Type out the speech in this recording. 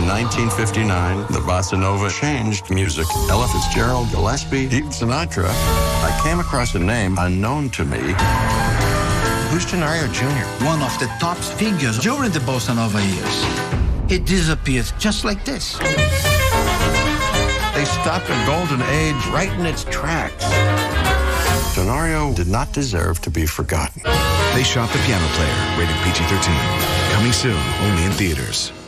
In 1959, the bossa nova changed music. Ella Fitzgerald, Gillespie, even Sinatra. I came across a name unknown to me. Who's Tenorio Jr.? One of the top figures during the bossa nova years. He disappeared just like this. They stopped a golden age right in its tracks. Tenorio did not deserve to be forgotten. They Shot the Piano Player, rated PG-13. Coming soon, only in theaters.